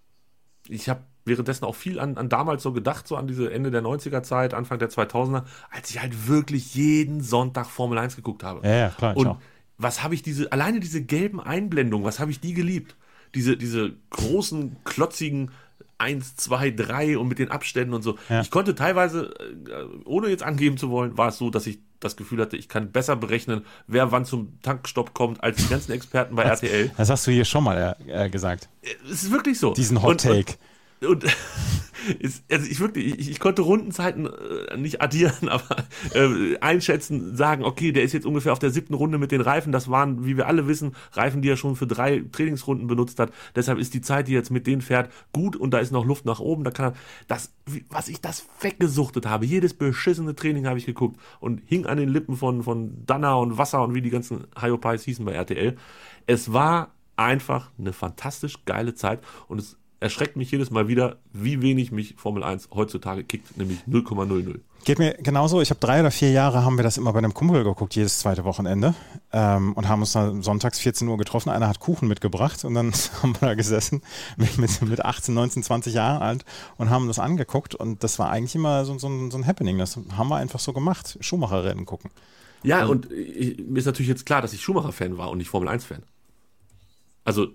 ich habe währenddessen auch viel an, an damals so gedacht, so an diese Ende der neunziger Zeit, Anfang der zweitausender, als ich halt wirklich jeden Sonntag Formel eins geguckt habe. Ja, ja, klar, ich Und auch. was habe ich diese, alleine diese gelben Einblendungen, was habe ich die geliebt? Diese, diese großen, klotzigen eins, zwei, drei und mit den Abständen und so. Ja. Ich konnte teilweise, äh, ohne jetzt angeben zu wollen, war es so, dass ich das Gefühl hatte, ich kann besser berechnen, wer wann zum Tankstopp kommt, als die ganzen Experten bei R T L. Das hast du hier schon mal äh, gesagt. Es ist wirklich so. Diesen Hot Und- Take. Und ist, also ich wirklich, ich, ich konnte Rundenzeiten äh, nicht addieren, aber äh, einschätzen, sagen, okay, der ist jetzt ungefähr auf der siebten Runde mit den Reifen. Das waren, wie wir alle wissen, Reifen, die er schon für drei Trainingsrunden benutzt hat. Deshalb ist die Zeit, die er jetzt mit denen fährt, gut und da ist noch Luft nach oben. Da kann er, das, wie, was ich das weggesuchtet habe, jedes beschissene Training habe ich geguckt und hing an den Lippen von, von Danner und Wasser und wie die ganzen Hyopies hießen bei R T L. Es war einfach eine fantastisch geile Zeit und es erschreckt mich jedes Mal wieder, wie wenig mich Formel eins heutzutage kickt, nämlich null Komma null null. Geht mir genauso. Ich habe drei oder vier Jahre haben wir das immer bei einem Kumpel geguckt, jedes zweite Wochenende. Ähm, und haben uns dann sonntags vierzehn Uhr getroffen. Einer hat Kuchen mitgebracht und dann haben wir da gesessen mit, mit, mit achtzehn, neunzehn, zwanzig Jahren alt und haben das angeguckt. Und das war eigentlich immer so, so, ein, so ein Happening. Das haben wir einfach so gemacht. Schumacher-Rennen gucken. Ja, und ich, mir ist natürlich jetzt klar, dass ich Schumacher-Fan war und nicht Formel eins Fan. Also,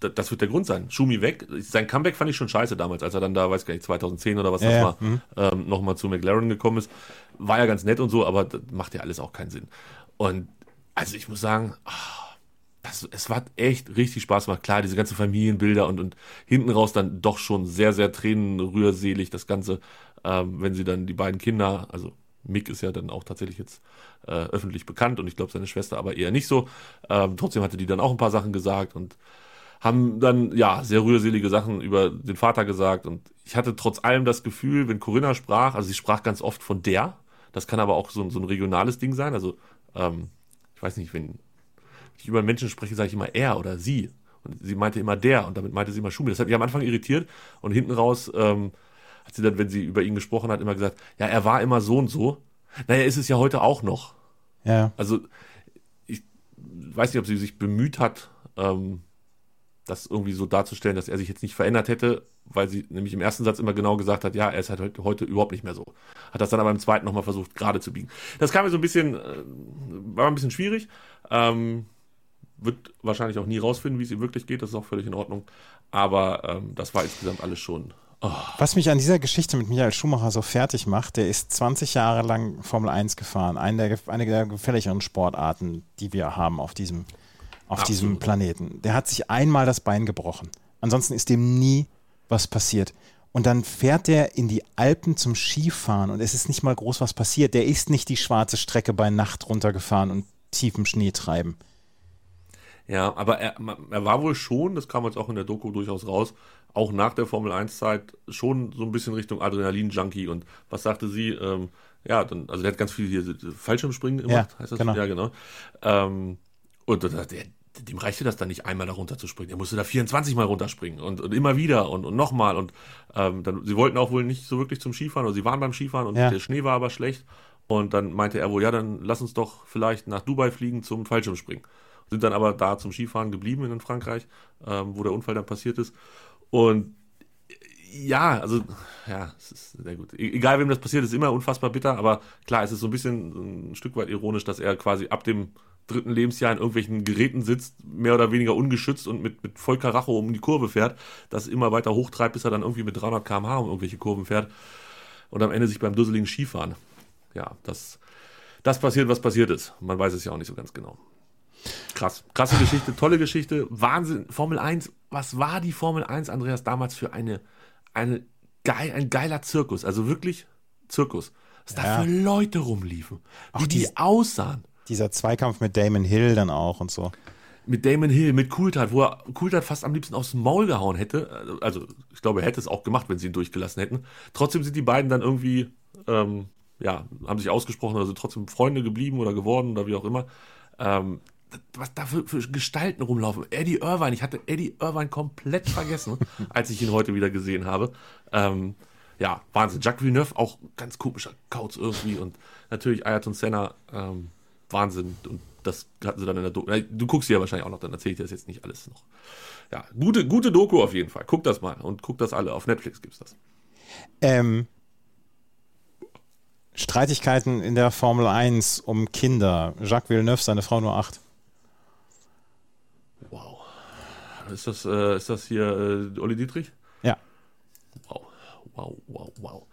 das wird der Grund sein. Schumi weg. Sein Comeback fand ich schon scheiße damals, als er dann da, weiß gar nicht, zweitausendzehn oder was ja, das ja. war, mhm. ähm, nochmal zu McLaren gekommen ist. War ja ganz nett und so, aber das macht ja alles auch keinen Sinn. Und also ich muss sagen, oh, das, es hat echt richtig Spaß gemacht. Klar, diese ganzen Familienbilder und, und hinten raus dann doch schon sehr, sehr tränenrührselig das Ganze, ähm, wenn sie dann die beiden Kinder, also Mick ist ja dann auch tatsächlich jetzt äh, öffentlich bekannt und ich glaube seine Schwester aber eher nicht so. Ähm, trotzdem hatte die dann auch ein paar Sachen gesagt und haben dann, ja, sehr rührselige Sachen über den Vater gesagt und ich hatte trotz allem das Gefühl, wenn Corinna sprach, also sie sprach ganz oft von der, das kann aber auch so, so ein regionales Ding sein, also ähm, ich weiß nicht, wenn ich über Menschen spreche, sage ich immer er oder sie und sie meinte immer der und damit meinte sie immer Schumi. Das hat mich am Anfang irritiert und hinten raus ähm, hat sie dann, wenn sie über ihn gesprochen hat, immer gesagt, ja, er war immer so und so. Naja, ist es ja heute auch noch. Ja. Also ich weiß nicht, ob sie sich bemüht hat, ähm, das irgendwie so darzustellen, dass er sich jetzt nicht verändert hätte, weil sie nämlich im ersten Satz immer genau gesagt hat, ja, er ist halt heute, heute überhaupt nicht mehr so. Hat das dann aber im zweiten nochmal versucht, gerade zu biegen. Das kam mir so ein bisschen, äh, war ein bisschen schwierig. Ähm, wird wahrscheinlich auch nie rausfinden, wie es ihm wirklich geht, das ist auch völlig in Ordnung. Aber ähm, das war insgesamt alles schon... Oh. Was mich an dieser Geschichte mit Michael Schumacher so fertig macht, der ist zwanzig Jahre lang Formel eins gefahren, eine der, eine der gefährlicheren Sportarten, die wir haben auf diesem auf diesem Planeten. Der hat sich einmal das Bein gebrochen. Ansonsten ist dem nie was passiert. Und dann fährt der in die Alpen zum Skifahren und es ist nicht mal groß was passiert. Der ist nicht die schwarze Strecke bei Nacht runtergefahren und tiefem Schnee treiben. Ja, aber er, er war wohl schon, das kam jetzt auch in der Doku durchaus raus, auch nach der Formel eins Zeit schon so ein bisschen Richtung Adrenalin-Junkie. Und was sagte sie? Ähm, ja, dann, also der hat ganz viel hier Fallschirmspringen gemacht, ja, heißt das? Genau. Ja, genau. Ähm, und der, dem reichte das dann nicht, einmal da runter zu springen. Er musste da vierundzwanzig Mal runterspringen und, und immer wieder und, und nochmal. Und ähm, dann, sie wollten auch wohl nicht so wirklich zum Skifahren, oder sie waren beim Skifahren und ja. der Schnee war aber schlecht. Und dann meinte er wohl, ja, dann lass uns doch vielleicht nach Dubai fliegen zum Fallschirmspringen. Sind dann aber da zum Skifahren geblieben in Frankreich, ähm, wo der Unfall dann passiert ist. Und ja, also, ja, es ist sehr gut. E- egal, wem das passiert, ist immer unfassbar bitter, aber klar, es ist so ein bisschen ein Stück weit ironisch, dass er quasi ab dem dritten Lebensjahr in irgendwelchen Geräten sitzt, mehr oder weniger ungeschützt und mit, mit voll Karacho um die Kurve fährt, das immer weiter hochtreibt, bis er dann irgendwie mit dreihundert Kilometer pro Stunde um irgendwelche Kurven fährt und am Ende sich beim dusseligen Skifahren. Ja, das, das passiert, was passiert ist. Man weiß es ja auch nicht so ganz genau. Krass, krasse Geschichte, tolle Geschichte, Wahnsinn. Formel eins, was war die Formel eins, Andreas, damals für eine, eine geil, ein geiler Zirkus, also wirklich Zirkus. Was Ja. da für Leute rumliefen, wie Auch die dies- aussahen. Dieser Zweikampf mit Damon Hill dann auch und so. Mit Damon Hill, mit Coulthard, wo er Coulthard fast am liebsten aufs Maul gehauen hätte. Also ich glaube, er hätte es auch gemacht, wenn sie ihn durchgelassen hätten. Trotzdem sind die beiden dann irgendwie, ähm, ja, haben sich ausgesprochen oder sind trotzdem Freunde geblieben oder geworden oder wie auch immer. Ähm, was da für, für Gestalten rumlaufen. Eddie Irvine, ich hatte Eddie Irvine komplett vergessen, als ich ihn heute wieder gesehen habe. Ähm, ja, Wahnsinn. Jacques Villeneuve, auch ganz komischer Kauz irgendwie und natürlich Ayrton Senna, ähm, Wahnsinn. Und das hatten sie dann in der Doku. Du guckst sie ja wahrscheinlich auch noch, dann erzähle ich dir das jetzt nicht alles noch. Ja, gute, gute Doku auf jeden Fall. Guck das mal und guck das alle. Auf Netflix gibt's das. Ähm, Streitigkeiten in der Formel eins um Kinder. Jacques Villeneuve, seine Frau nur acht. Wow. Ist das, äh, ist das hier äh, Olli Dietrich? Ja. Wow, wow, wow, wow.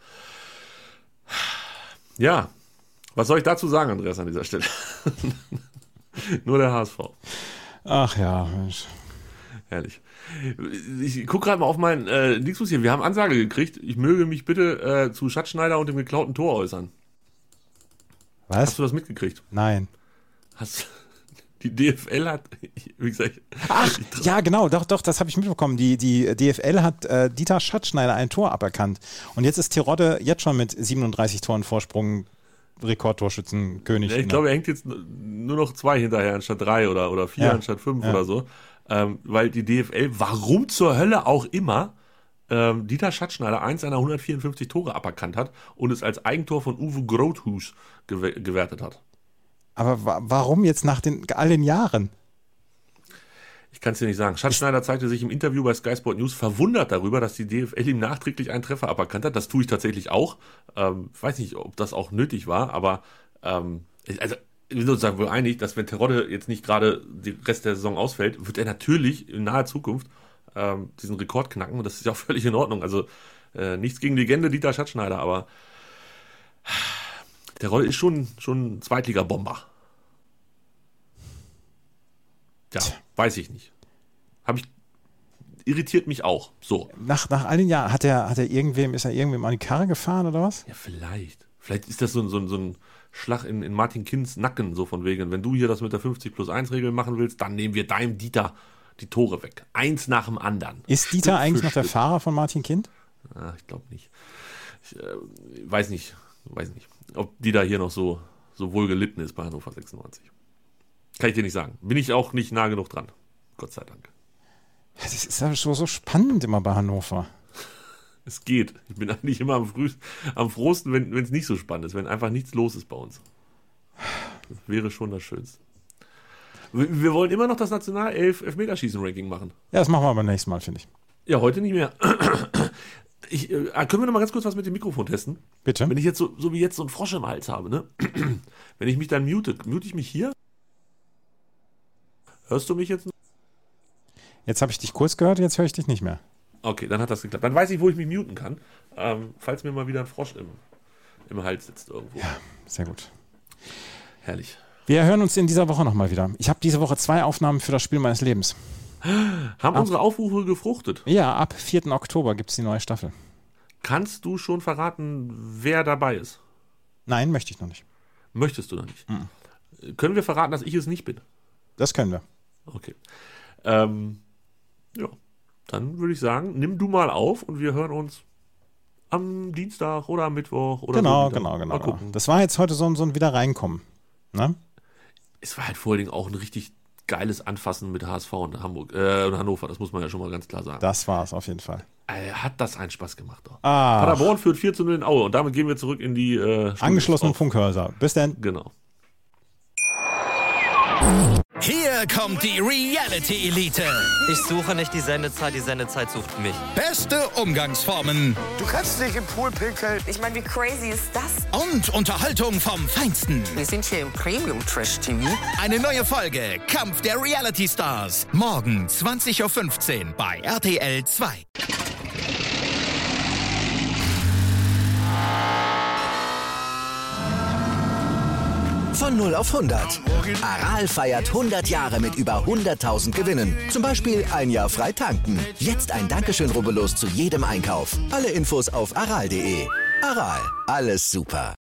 Ja, was soll ich dazu sagen, Andreas, an dieser Stelle? Nur der H S V. Ach ja, Mensch. Herrlich. Ich gucke gerade mal auf meinen äh, Dingsbus hier. Wir haben Ansage gekriegt. Ich möge mich bitte äh, zu Schatzschneider und dem geklauten Tor äußern. Hast Was? du das mitgekriegt? Nein. Hast die D F L hat, wie gesagt, Ach, ja, genau, doch, doch, das habe ich mitbekommen. Die, die D F L hat äh, Dieter Schatzschneider ein Tor aberkannt. Und jetzt ist Terodde jetzt schon mit siebenunddreißig Toren Vorsprung Rekordtorschützenkönig. ja, ich glaube, er hängt jetzt nur noch zwei hinterher anstatt drei oder, oder vier Ja. anstatt fünf Ja. oder so. Ähm, weil die D F L, warum zur Hölle auch immer, ähm, Dieter Schatzschneider eins seiner hundertvierundfünfzig Tore aberkannt hat und es als Eigentor von Uwe Grothus gew- gewertet hat. Aber wa- warum jetzt nach den all den Jahren? Ich kann es dir nicht sagen. Schatzschneider zeigte sich im Interview bei Sky Sport News verwundert darüber, dass die D F L ihm nachträglich einen Treffer aberkannt hat. Das tue ich tatsächlich auch. Ähm, ich weiß nicht, ob das auch nötig war, aber ähm, also wir sind uns da wohl einig, dass wenn Terodde jetzt nicht gerade den Rest der Saison ausfällt, wird er natürlich in naher Zukunft ähm, diesen Rekord knacken und das ist ja auch völlig in Ordnung. Also äh, nichts gegen Legende Dieter Schatzschneider, aber Terodde ist schon, schon ein Zweitliga-Bomber. Ja, weiß ich nicht. Habe ich, irritiert mich auch. So. Nach, nach all den Jahren, hat er, hat er irgendwem, ist er irgendwem an die Karre gefahren oder was? Ja, vielleicht. Vielleicht ist das so ein, so ein, so ein Schlag in, in Martin Kinds Nacken, so von wegen, wenn du hier das mit der fünfzig plus eins Regel machen willst, dann nehmen wir deinem Dieter die Tore weg. Eins nach dem anderen. Ist Dieter Stück eigentlich noch der Fahrer von Martin Kind? Ah, ich glaube nicht. Ich äh, weiß nicht, weiß nicht, ob Dieter hier noch so, so wohl gelitten ist bei Hannover sechsundneunzig. Kann ich dir nicht sagen. Bin ich auch nicht nah genug dran. Gott sei Dank. Das ist aber so, so spannend immer bei Hannover. Es geht. Ich bin eigentlich immer am, früh, am frohsten, wenn es nicht so spannend ist, wenn einfach nichts los ist bei uns. Das wäre schon das Schönste. Wir, wir wollen immer noch das National elf Elfmeterschießen-Ranking machen. Ja, das machen wir aber nächstes Mal, finde ich. Ja, heute nicht mehr. Ich, äh, können wir noch mal ganz kurz was mit dem Mikrofon testen? Bitte? Wenn ich jetzt so, so wie jetzt so einen Frosch im Hals habe, ne? Wenn ich mich dann mute, mute ich mich hier? Hörst du mich jetzt? Jetzt habe ich dich kurz gehört, jetzt höre ich dich nicht mehr. Okay, dann hat das geklappt. Dann weiß ich, wo ich mich muten kann, ähm, falls mir mal wieder ein Frosch im, im Hals sitzt irgendwo. Ja, sehr gut. Herrlich. Wir hören uns in dieser Woche nochmal wieder. Ich habe diese Woche zwei Aufnahmen für das Spiel meines Lebens. Haben ab, unsere Aufrufe gefruchtet? Ja, ab vierten Oktober gibt es die neue Staffel. Kannst du schon verraten, wer dabei ist? Nein, möchte ich noch nicht. Möchtest du noch nicht? Mhm. Können wir verraten, dass ich es nicht bin? Das können wir. Okay. Ähm, ja, dann würde ich sagen, nimm du mal auf und wir hören uns am Dienstag oder am Mittwoch oder genau, so. Genau, genau, genau. Das war jetzt heute so ein, so ein Wiederreinkommen. Ne? Es war halt vor allen Dingen auch ein richtig geiles Anfassen mit H S V und Hamburg äh, und Hannover, das muss man ja schon mal ganz klar sagen. Das war es auf jeden Fall. Äh, hat das einen Spaß gemacht. Doch. Ah. Paderborn führt vier zu null in Aue und damit gehen wir zurück in die äh, angeschlossenen Funkhörser. Bis dann. Genau. Hier kommt die Reality Elite. Ich suche nicht die Sendezeit, die Sendezeit sucht mich. Beste Umgangsformen. Du kannst nicht im Pool pinkeln. Ich meine, wie crazy ist das? Und Unterhaltung vom Feinsten. Wir sind hier im Premium-Trash-T V. Eine neue Folge Kampf der Reality Stars. Morgen zwanzig Uhr fünfzehn bei R T L zwei. Von null auf hundert. Aral feiert hundert Jahre mit über hunderttausend Gewinnen. Zum Beispiel ein Jahr frei tanken. Jetzt ein Dankeschön, rubbellos zu jedem Einkauf. Alle Infos auf aral punkt de. Aral, alles super.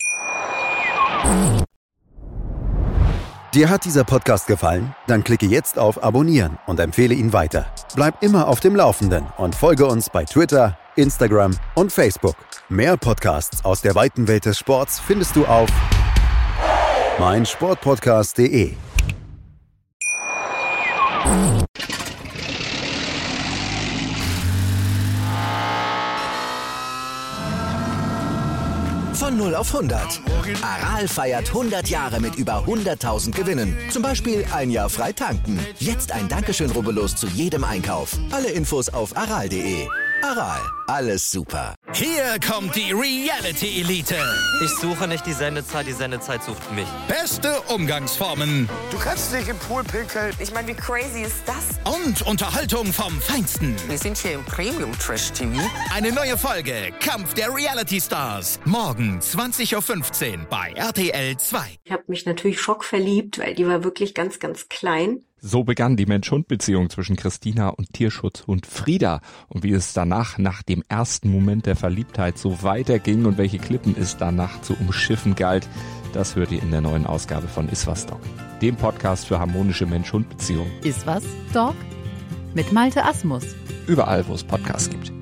Dir hat dieser Podcast gefallen? Dann klicke jetzt auf Abonnieren und empfehle ihn weiter. Bleib immer auf dem Laufenden und folge uns bei Twitter, Instagram und Facebook. Mehr Podcasts aus der weiten Welt des Sports findest du auf mein Sportpodcast punkt de. Von null auf hundert. Aral feiert hundert Jahre mit über hunderttausend Gewinnen. Zum Beispiel ein Jahr frei tanken. Jetzt ein Dankeschön, rubbellos zu jedem Einkauf. Alle Infos auf aral punkt de. Aral, alles super. Hier kommt die Reality Elite. Ich suche nicht die Sendezeit, die Sendezeit sucht mich. Beste Umgangsformen. Du kannst nicht im Pool pinkeln. Ich meine, wie crazy ist das? Und Unterhaltung vom Feinsten. Wir sind hier im Premium-Trash-T V. Eine neue Folge Kampf der Reality Stars. Morgen zwanzig Uhr fünfzehn bei R T L zwei. Ich habe mich natürlich schockverliebt, weil die war wirklich ganz, ganz klein. So begann die Mensch-Hund-Beziehung zwischen Christina und Tierschutzhund Frieda. Und wie es danach, nach dem ersten Moment der Verliebtheit, so weiterging und welche Klippen es danach zu umschiffen galt, das hört ihr in der neuen Ausgabe von Iswas Dog, dem Podcast für harmonische Mensch-Hund-Beziehungen. Iswas Dog? Mit Malte Asmus. Überall, wo es Podcasts gibt.